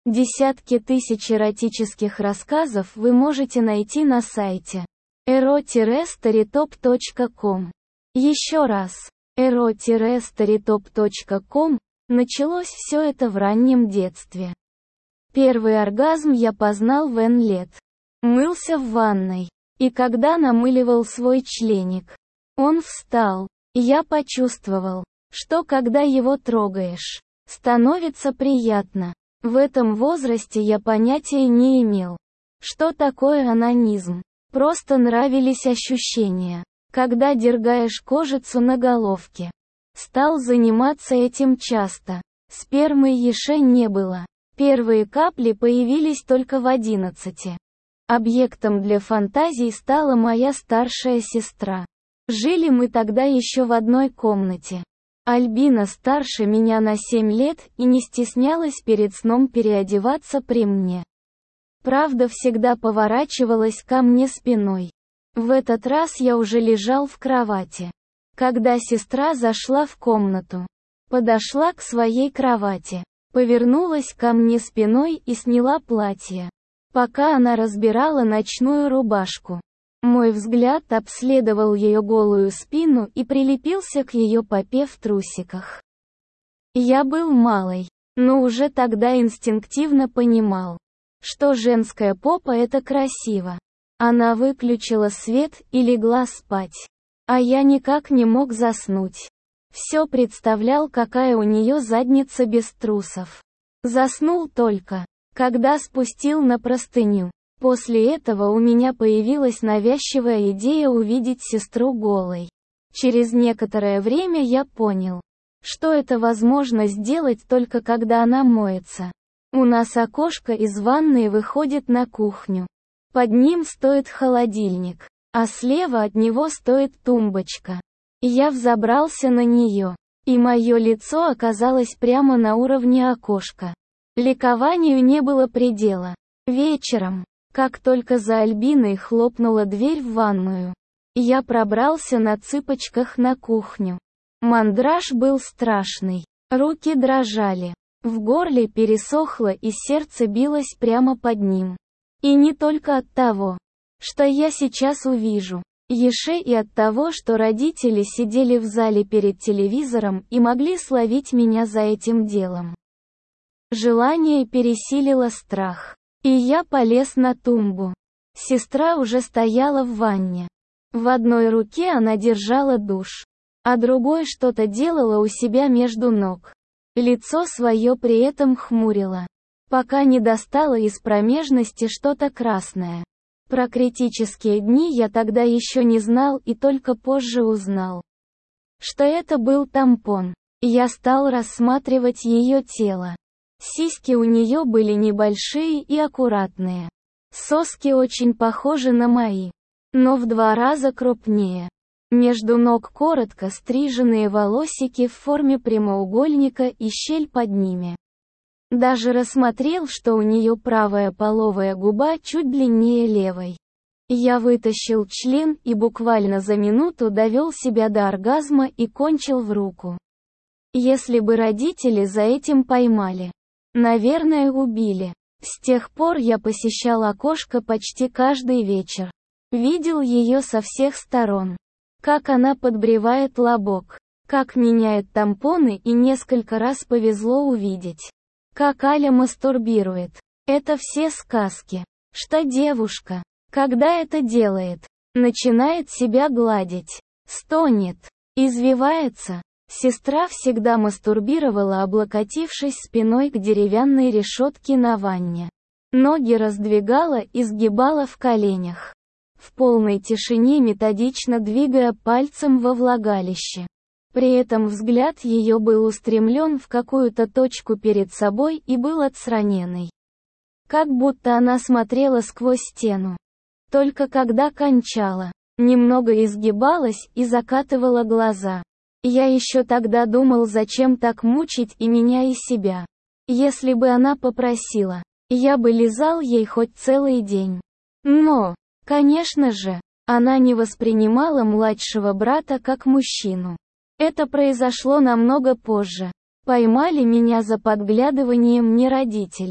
Десятки тысяч эротических рассказов вы можете найти на сайте ero-storytop.com. Еще раз, ero-storytop.com. Началось все это в раннем детстве. Первый оргазм я познал в N лет. Мылся в ванной. И когда намыливал свой членик, он встал. Я почувствовал, что когда его трогаешь, становится приятно. В этом возрасте я понятия не имел, что такое онанизм. Просто нравились ощущения, когда дергаешь кожицу на головке. Стал заниматься этим часто. Спермы еще не было. Первые капли появились только в 11. Объектом для фантазий стала моя старшая сестра. Жили мы тогда еще в одной комнате. Альбина старше меня на 7 лет и не стеснялась перед сном переодеваться при мне. Правда, всегда поворачивалась ко мне спиной. В этот раз я уже лежал в кровати. Когда сестра зашла в комнату, подошла к своей кровати, повернулась ко мне спиной и сняла платье, пока она разбирала ночную рубашку. Мой взгляд обследовал ее голую спину и прилепился к ее попе в трусиках. Я был малой, но уже тогда инстинктивно понимал, что женская попа — это красиво. Она выключила свет и легла спать. А я никак не мог заснуть. Все представлял, какая у нее задница без трусов. Заснул только, когда спустил на простыню. После этого у меня появилась навязчивая идея увидеть сестру голой. Через некоторое время я понял, что это возможно сделать только когда она моется. У нас окошко из ванной выходит на кухню. Под ним стоит холодильник, а слева от него стоит тумбочка. Я взобрался на нее, и мое лицо оказалось прямо на уровне окошка. Ликованию не было предела. Вечером, как только за Альбиной хлопнула дверь в ванную, я пробрался на цыпочках на кухню. Мандраж был страшный. Руки дрожали. В горле пересохло и сердце билось прямо под ним. И не только от того, что я сейчас увижу, еще и от того, что родители сидели в зале перед телевизором и могли словить меня за этим делом. Желание пересилило страх. И я полез на тумбу. Сестра уже стояла в ванне. В одной руке она держала душ, а другой что-то делала у себя между ног. Лицо свое при этом хмурило, пока не достала из промежности что-то красное. Про критические дни я тогда еще не знал и только позже узнал, что это был тампон. Я стал рассматривать ее тело. Сиськи у нее были небольшие и аккуратные. Соски очень похожи на мои, но в 2 раза крупнее. Между ног коротко стриженные волосики в форме прямоугольника и щель под ними. Даже рассмотрел, что у нее правая половая губа чуть длиннее левой. Я вытащил член и буквально за минуту довел себя до оргазма и кончил в руку. Если бы родители за этим поймали, наверное, убили. С тех пор я посещал окошко почти каждый вечер. Видел ее со всех сторон. Как она подбривает лобок. Как меняет тампоны, и несколько раз повезло увидеть, как Аля мастурбирует. Это все сказки. Что девушка, когда это делает, начинает себя гладить, стонет, извивается. Сестра всегда мастурбировала, облокотившись спиной к деревянной решетке на ванне. Ноги раздвигала и сгибала в коленях. В полной тишине методично двигая пальцем во влагалище. При этом взгляд ее был устремлен в какую-то точку перед собой и был отстраненный. Как будто она смотрела сквозь стену. Только когда кончала, немного изгибалась и закатывала глаза. Я еще тогда думал, зачем так мучить и меня, и себя. Если бы она попросила, я бы лизал ей хоть целый день. Но, конечно же, она не воспринимала младшего брата как мужчину. Это произошло намного позже. Поймали меня за подглядыванием не родители.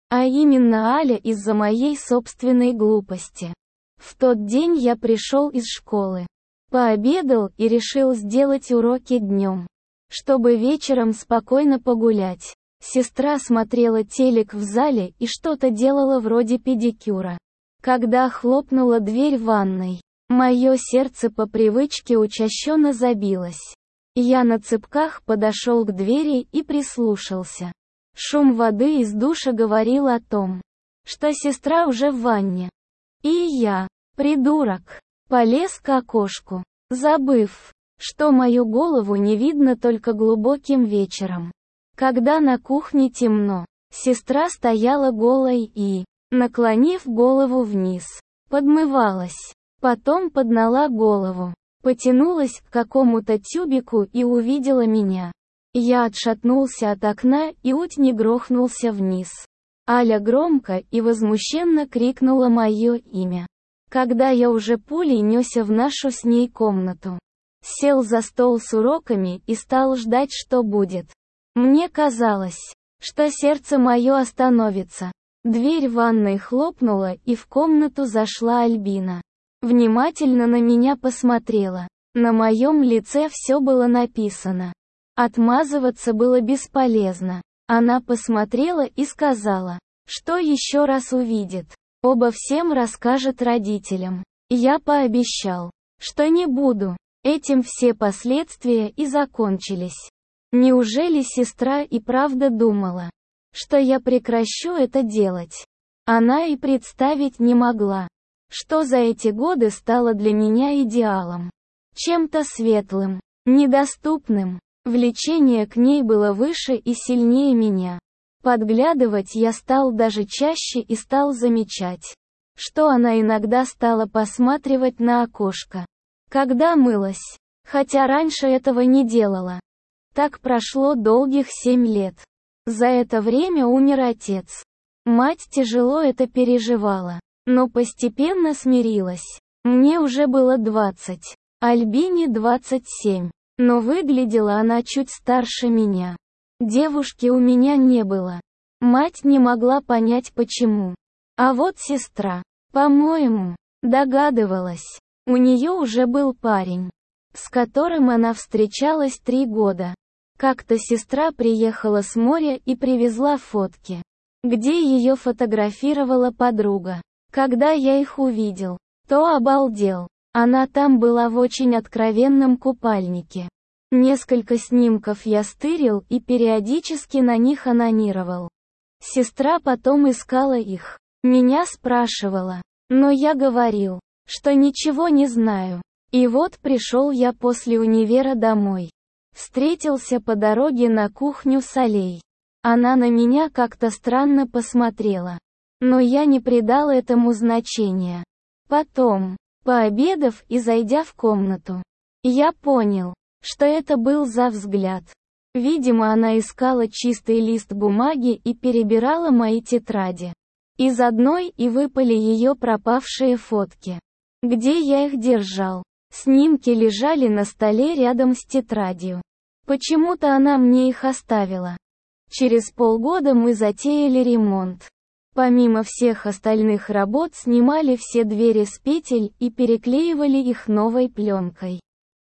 А именно Аля из-за моей собственной глупости. В тот день я пришел из школы, пообедал и решил сделать уроки днем, чтобы вечером спокойно погулять. Сестра смотрела телек в зале и что-то делала вроде педикюра. Когда хлопнула дверь ванной, мое сердце по привычке учащенно забилось. Я на цыпках подошел к двери и прислушался. Шум воды из душа говорил о том, что сестра уже в ванне. И я, придурок, полез к окошку, забыв, что мою голову не видно только глубоким вечером. Когда на кухне темно, сестра стояла голой и, наклонив голову вниз, подмывалась. Потом подняла голову, потянулась к какому-то тюбику и увидела меня. Я отшатнулся от окна и чуть не грохнулся вниз. Аля громко и возмущенно крикнула мое имя. Когда я уже пулей несся в нашу с ней комнату. Сел за стол с уроками и стал ждать, что будет. Мне казалось, что сердце мое остановится. Дверь ванной хлопнула, и в комнату зашла Альбина. Внимательно на меня посмотрела. На моем лице все было написано. Отмазываться было бесполезно. Она посмотрела и сказала, что еще раз увидит, обо всем расскажет родителям. Я пообещал, что не буду. Этим все последствия и закончились. Неужели сестра и правда думала, что я прекращу это делать? Она и представить не могла, что за эти годы стало для меня идеалом. Чем-то светлым, недоступным. Влечение к ней было выше и сильнее меня. Подглядывать я стал даже чаще и стал замечать, что она иногда стала посматривать на окошко, когда мылась, хотя раньше этого не делала. Так прошло долгих 7 лет. За это время умер отец. Мать тяжело это переживала, но постепенно смирилась. Мне уже было 20, Альбине 27. Но выглядела она чуть старше меня. Девушки у меня не было. Мать не могла понять почему. А вот сестра, по-моему, догадывалась. У нее уже был парень, с которым она встречалась 3 года. Как-то сестра приехала с моря и привезла фотки, где ее фотографировала подруга. Когда я их увидел, то обалдел. Она там была в очень откровенном купальнике. Несколько снимков я стырил и периодически на них онанировал. Сестра потом искала их. Меня спрашивала. Но я говорил, что ничего не знаю. И вот пришел я после универа домой. Встретился по дороге на кухню с Алей. Она на меня как-то странно посмотрела. Но я не придал этому значения. Потом, пообедав и зайдя в комнату, я понял, что это был за взгляд. Видимо, она искала чистый лист бумаги и перебирала мои тетради. Из одной и выпали ее пропавшие фотки. Где я их держал? Снимки лежали на столе рядом с тетрадью. Почему-то она мне их оставила. Через полгода мы затеяли ремонт. Помимо всех остальных работ снимали все двери с петель и переклеивали их новой пленкой.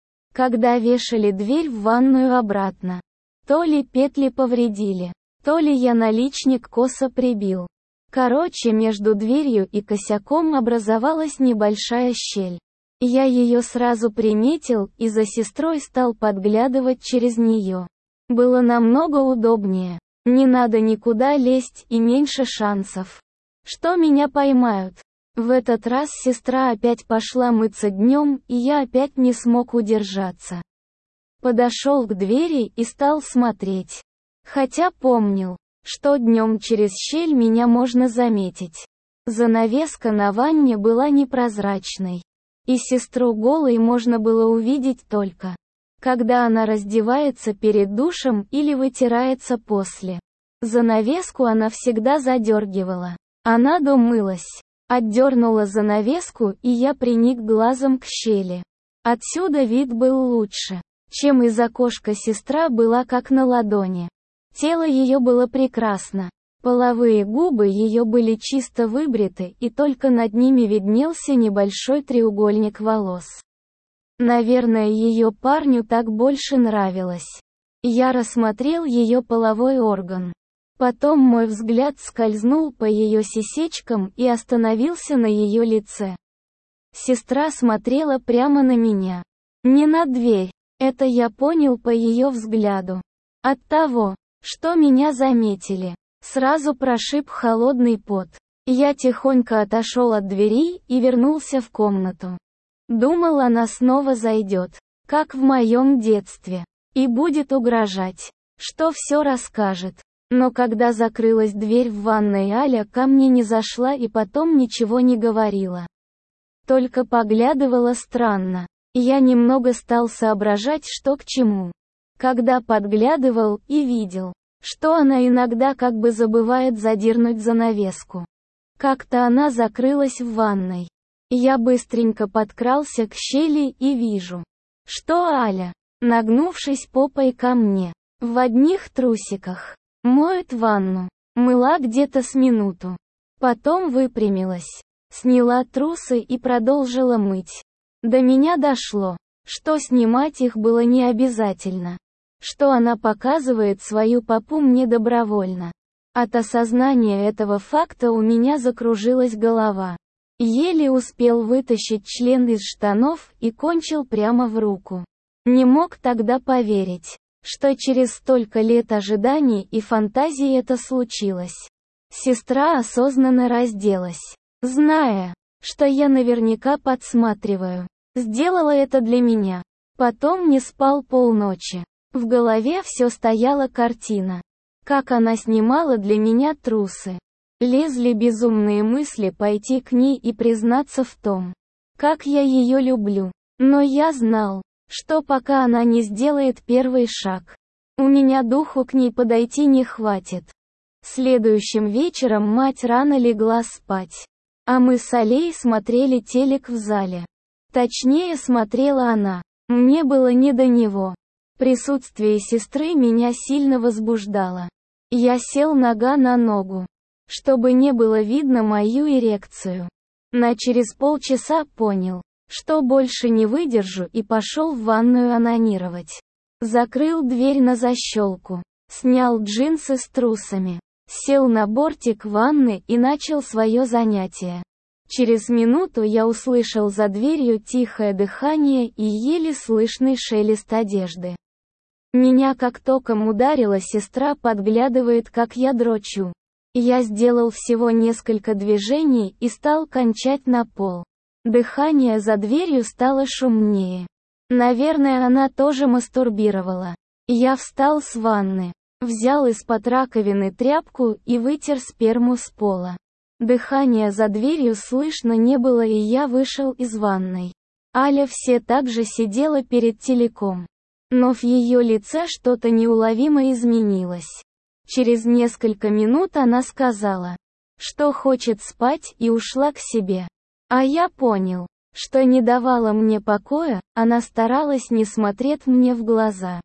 Когда вешали дверь в ванную обратно, то ли петли повредили, то ли я наличник косо прибил. Короче, между дверью и косяком образовалась небольшая щель. Я ее сразу приметил и за сестрой стал подглядывать через нее. Было намного удобнее. Не надо никуда лезть и меньше шансов, что меня поймают. В этот раз сестра опять пошла мыться днем, и я опять не смог удержаться. Подошел к двери и стал смотреть. Хотя помнил, что днем через щель меня можно заметить. Занавеска на ванне была непрозрачной. И сестру голой можно было увидеть только, когда она раздевается перед душем или вытирается после. Занавеску она всегда задергивала. Она домылась. Отдернула занавеску, и я приник глазом к щели. Отсюда вид был лучше, чем из окошка. Сестра была как на ладони. Тело ее было прекрасно. Половые губы ее были чисто выбриты, и только над ними виднелся небольшой треугольник волос. Наверное, ее парню так больше нравилось. Я рассмотрел ее половой орган. Потом мой взгляд скользнул по ее сисечкам и остановился на ее лице. Сестра смотрела прямо на меня. Не на дверь. Это я понял по ее взгляду. От того, что меня заметили, сразу прошиб холодный пот. Я тихонько отошел от двери и вернулся в комнату. Думал, она снова зайдет, как в моем детстве, и будет угрожать, что все расскажет. Но когда закрылась дверь в ванной, Аля ко мне не зашла и потом ничего не говорила. Только поглядывала странно. Я немного стал соображать, что к чему. Когда подглядывал и видел, что она иногда как бы забывает задернуть занавеску. Как-то она закрылась в ванной. Я быстренько подкрался к щели и вижу, что Аля, нагнувшись попой ко мне, в одних трусиках, моет ванну. Мыла где-то с минуту. Потом выпрямилась, сняла трусы и продолжила мыть. До меня дошло, что снимать их было не обязательно. Что она показывает свою попу мне добровольно. От осознания этого факта у меня закружилась голова. Еле успел вытащить член из штанов и кончил прямо в руку. Не мог тогда поверить, что через столько лет ожиданий и фантазий это случилось. Сестра осознанно разделась, зная, что я наверняка подсматриваю. Сделала это для меня. Потом не спал полночи. В голове все стояла картина. Как она снимала для меня трусы. Лезли безумные мысли пойти к ней и признаться в том, как я ее люблю. Но я знал, что пока она не сделает первый шаг, у меня духу к ней подойти не хватит. Следующим вечером мать рано легла спать. А мы с Алей смотрели телек в зале. Точнее, смотрела она. Мне было не до него. Присутствие сестры меня сильно возбуждало. Я сел нога на ногу, чтобы не было видно мою эрекцию. Через полчаса понял, что больше не выдержу, и пошел в ванную онанировать. Закрыл дверь на защелку, снял джинсы с трусами, сел на бортик ванны и начал свое занятие. Через минуту я услышал за дверью тихое дыхание и еле слышный шелест одежды. Меня как током ударила, сестра подглядывает, как я дрочу. Я сделал всего несколько движений и стал кончать на пол. Дыхание за дверью стало шумнее. Наверное, она тоже мастурбировала. Я встал с ванны, взял из-под раковины тряпку и вытер сперму с пола. Дыхания за дверью слышно не было, и я вышел из ванной. Аля все так же сидела перед телеком. Но в ее лице что-то неуловимо изменилось. Через несколько минут она сказала, что хочет спать, и ушла к себе. А я понял, что не давала мне покоя, она старалась не смотреть мне в глаза.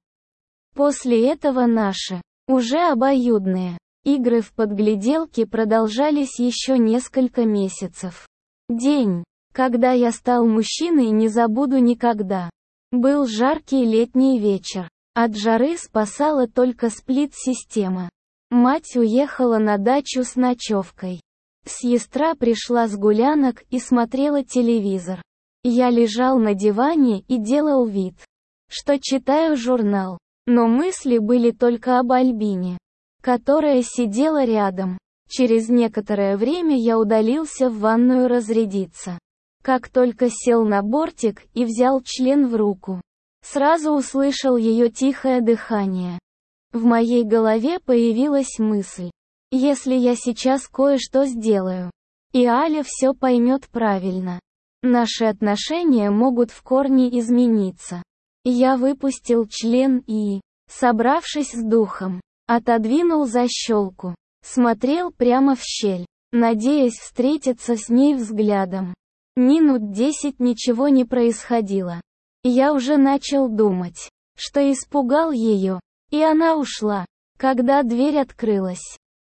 После этого наши, уже обоюдные, игры в подгляделки продолжались еще несколько месяцев. День, когда я стал мужчиной, не забуду никогда. Был жаркий летний вечер. От жары спасала только сплит-система. Мать уехала на дачу с ночевкой. Сестра пришла с гулянок и смотрела телевизор. Я лежал на диване и делал вид, что читаю журнал. Но мысли были только об Альбине, которая сидела рядом. Через некоторое время я удалился в ванную разрядиться. Как только сел на бортик и взял член в руку, сразу услышал ее тихое дыхание. В моей голове появилась мысль: если я сейчас кое-что сделаю, и Аля все поймет правильно, наши отношения могут в корне измениться. Я выпустил член и, собравшись с духом, отодвинул защелку, смотрел прямо в щель, надеясь встретиться с ней взглядом. Минут 10 ничего не происходило. Я уже начал думать, что испугал ее, и она ушла. Когда дверь открылась,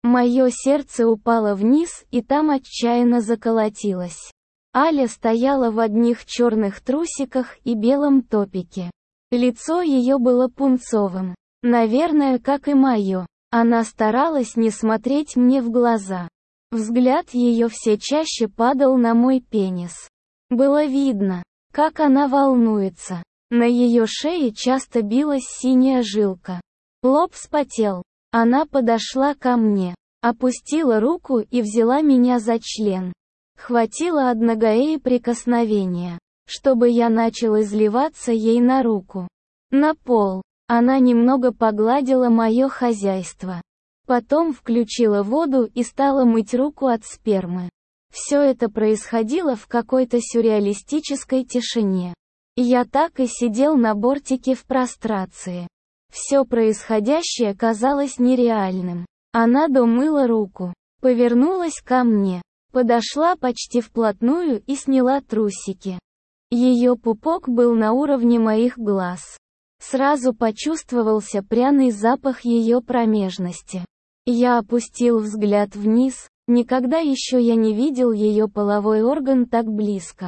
Мое сердце упало вниз и там отчаянно заколотилось. Аля стояла в одних черных трусиках и белом топике. Лицо ее было пунцовым. Наверное, как и мое. Она старалась не смотреть мне в глаза. Взгляд ее все чаще падал на мой пенис. Было видно, как она волнуется. На ее шее часто билась синяя жилка. Лоб вспотел. Она подошла ко мне, опустила руку и взяла меня за член. Хватило одногое прикосновения, чтобы я начал изливаться ей на руку. На пол. Она немного погладила мое хозяйство. Потом включила воду и стала мыть руку от спермы. Все это происходило в какой-то сюрреалистической тишине. Я так и сидел на бортике в прострации. Все происходящее казалось нереальным. Она домыла руку, повернулась ко мне, подошла почти вплотную и сняла трусики. Ее пупок был на уровне моих глаз. Сразу почувствовался пряный запах ее промежности. Я опустил взгляд вниз, никогда еще я не видел ее половой орган так близко.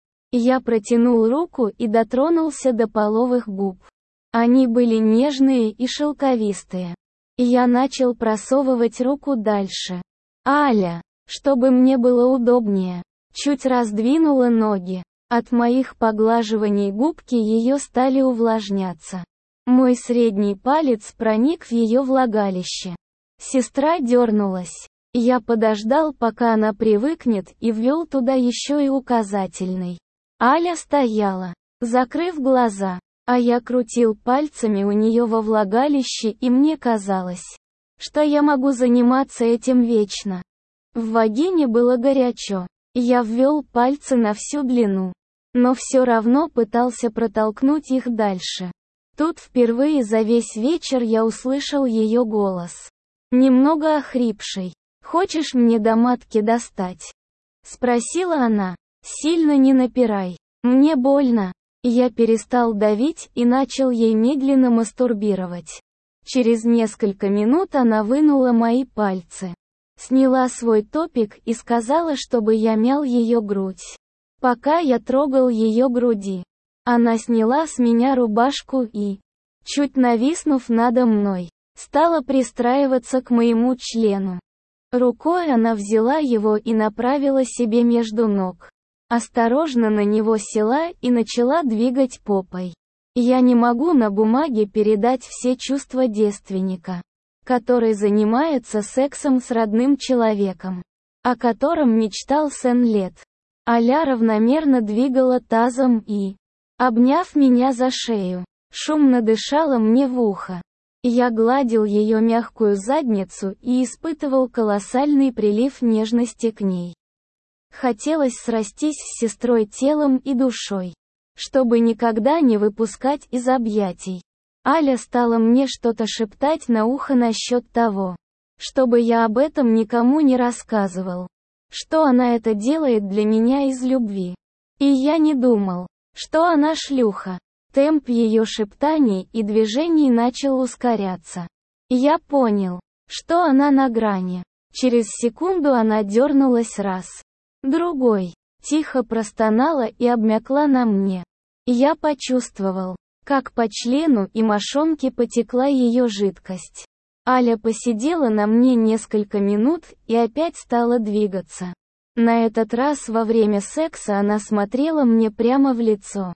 Я протянул руку и дотронулся до половых губ. Они были нежные и шелковистые. Я начал просовывать руку дальше. Аля, чтобы мне было удобнее, чуть раздвинула ноги. От моих поглаживаний губки ее стали увлажняться. Мой средний палец проник в ее влагалище. Сестра дернулась. Я подождал, пока она привыкнет, и ввел туда еще и указательный. Аля стояла, закрыв глаза, а я крутил пальцами у нее во влагалище, и мне казалось, что я могу заниматься этим вечно. В вагине было горячо. Я ввел пальцы на всю длину, но все равно пытался протолкнуть их дальше. Тут впервые за весь вечер я услышал ее голос. Немного охрипший. «Хочешь мне до матки достать?» Спросила она. «Сильно не напирай. Мне больно». Я перестал давить и начал ей медленно мастурбировать. Через несколько минут она вынула мои пальцы. Сняла свой топик и сказала, чтобы я мял ее грудь. Пока я трогал ее груди, она сняла с меня рубашку и, чуть нависнув надо мной, стала пристраиваться к моему члену. Рукой она взяла его и направила себе между ног. Осторожно на него села и начала двигать попой. Я не могу на бумаге передать все чувства девственника, который занимается сексом с родным человеком, о котором мечтал с лет. Аля равномерно двигала тазом и, обняв меня за шею, шумно дышала мне в ухо. Я гладил ее мягкую задницу и испытывал колоссальный прилив нежности к ней. Хотелось срастись с сестрой телом и душой, чтобы никогда не выпускать из объятий. Аля стала мне что-то шептать на ухо насчет того, чтобы я об этом никому не рассказывал, что она это делает для меня из любви. И я не думал, что она шлюха. Темп ее шептаний и движений начал ускоряться. Я понял, что она на грани. Через секунду она дернулась раз, другой, тихо простонала и обмякла на мне. Я почувствовал, как по члену и мошонке потекла ее жидкость. Аля посидела на мне несколько минут и опять стала двигаться. На этот раз во время секса она смотрела мне прямо в лицо.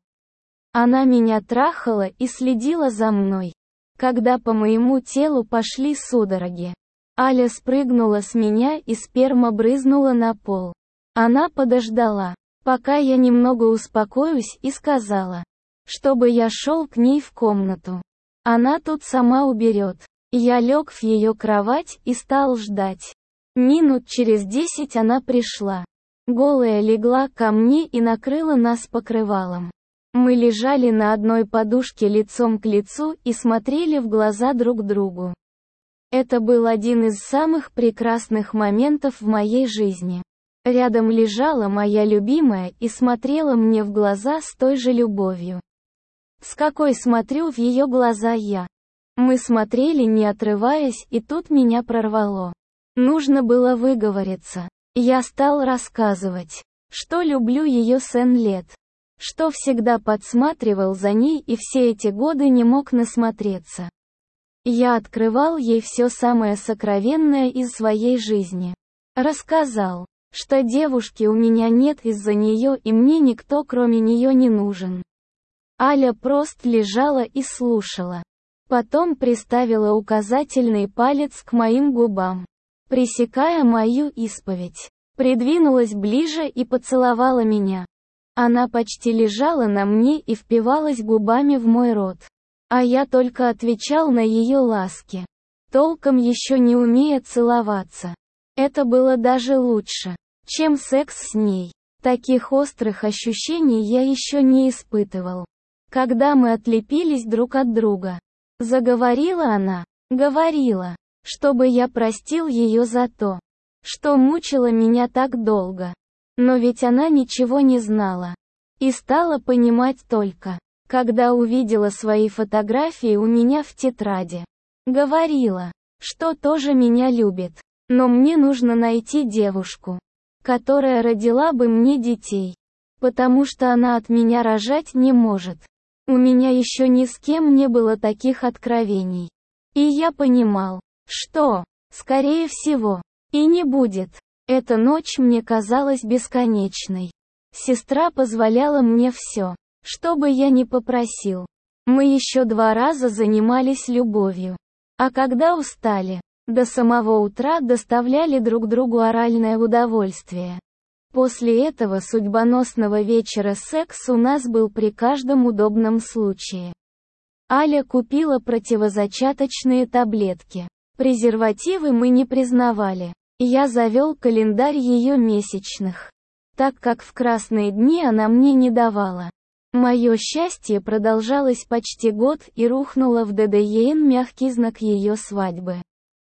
Она меня трахала и следила за мной. Когда по моему телу пошли судороги, Аля спрыгнула с меня и сперма брызнула на пол. Она подождала, пока я немного успокоюсь, и сказала, чтобы я шел к ней в комнату. Она тут сама уберет. Я лег в ее кровать и стал ждать. Минут через 10 она пришла. Голая легла ко мне и накрыла нас покрывалом. Мы лежали на одной подушке лицом к лицу и смотрели в глаза друг другу. Это был один из самых прекрасных моментов в моей жизни. Рядом лежала моя любимая и смотрела мне в глаза с той же любовью, с какой смотрю в ее глаза я. Мы смотрели не отрываясь, и тут меня прорвало. Нужно было выговориться. Я стал рассказывать, что люблю ее с N лет, что всегда подсматривал за ней и все эти годы не мог насмотреться. Я открывал ей все самое сокровенное из своей жизни. Рассказал, что девушки у меня нет из-за нее и мне никто кроме нее не нужен. Аля просто лежала и слушала. Потом приставила указательный палец к моим губам, пресекая мою исповедь. Придвинулась ближе и поцеловала меня. Она почти лежала на мне и впивалась губами в мой рот. А я только отвечал на ее ласки, толком еще не умея целоваться. Это было даже лучше, чем секс с ней. Таких острых ощущений я еще не испытывал. Когда мы отлепились друг от друга, заговорила она, говорила, чтобы я простил ее за то, что мучила меня так долго. Но ведь она ничего не знала. И стала понимать только, когда увидела свои фотографии у меня в тетради. Говорила, что тоже меня любит. Но мне нужно найти девушку, которая родила бы мне детей. Потому что она от меня рожать не может. У меня еще ни с кем не было таких откровений. И я понимал, что, скорее всего, и не будет. Эта ночь мне казалась бесконечной. Сестра позволяла мне все, что бы я ни попросил. Мы еще 2 раза занимались любовью. А когда устали, до самого утра доставляли друг другу оральное удовольствие. После этого судьбоносного вечера секс у нас был при каждом удобном случае. Аля купила противозачаточные таблетки. Презервативы мы не признавали. Я завел календарь ее месячных, так как в красные дни она мне не давала. Мое счастье продолжалось почти год и рухнуло в ДДЕН мягкий знак ее свадьбы.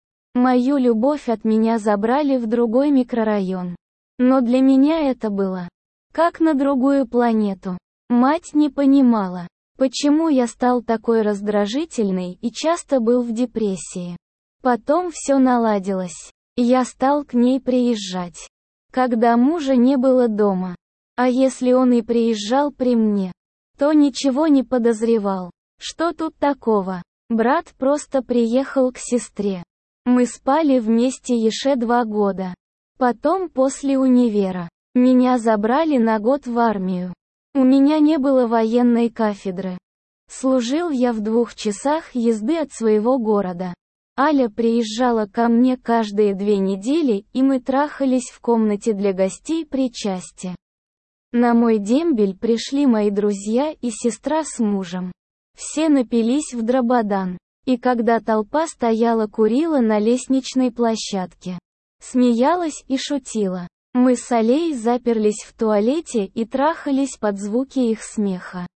Мою любовь от меня забрали в другой микрорайон. Но для меня это было как на другую планету. Мать не понимала, почему я стал такой раздражительный и часто был в депрессии. Потом все наладилось. Я стал к ней приезжать, когда мужа не было дома. А если он и приезжал при мне, то ничего не подозревал. Что тут такого? Брат просто приехал к сестре. Мы спали вместе еще 2 года. Потом после универа меня забрали на год в армию. У меня не было военной кафедры. Служил я в 2 часах езды от своего города. Аля приезжала ко мне каждые 2 недели, и мы трахались в комнате для гостей при части. На мой дембель пришли мои друзья и сестра с мужем. Все напились в дрободан. И когда толпа стояла курила на лестничной площадке, смеялась и шутила, мы с Алей заперлись в туалете и трахались под звуки их смеха.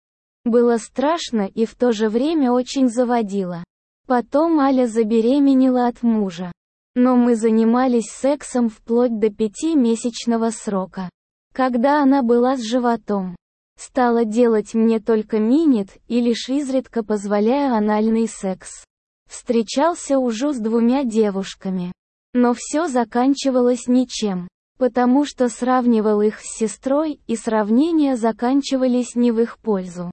Было страшно и в то же время очень заводило. Потом Аля забеременела от мужа. Но мы занимались сексом вплоть до 5-месячного срока. Когда она была с животом, стала делать мне только минет и лишь изредка позволяя анальный секс. Встречался уже с 2 девушками. Но все заканчивалось ничем, потому что сравнивал их с сестрой, и сравнения заканчивались не в их пользу.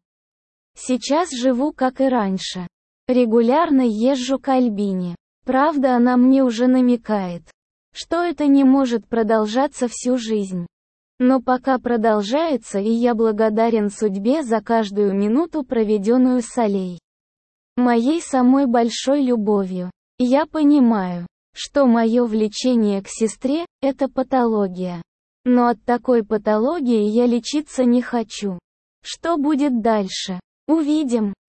Сейчас живу как и раньше. Регулярно езжу к Альбине. Правда, она мне уже намекает, что это не может продолжаться всю жизнь. Но пока продолжается, и я благодарен судьбе за каждую минуту, проведенную с Алей. Моей самой большой любовью. Я понимаю, что мое влечение к сестре – это патология. Но от такой патологии я лечиться не хочу. Что будет дальше? Увидим.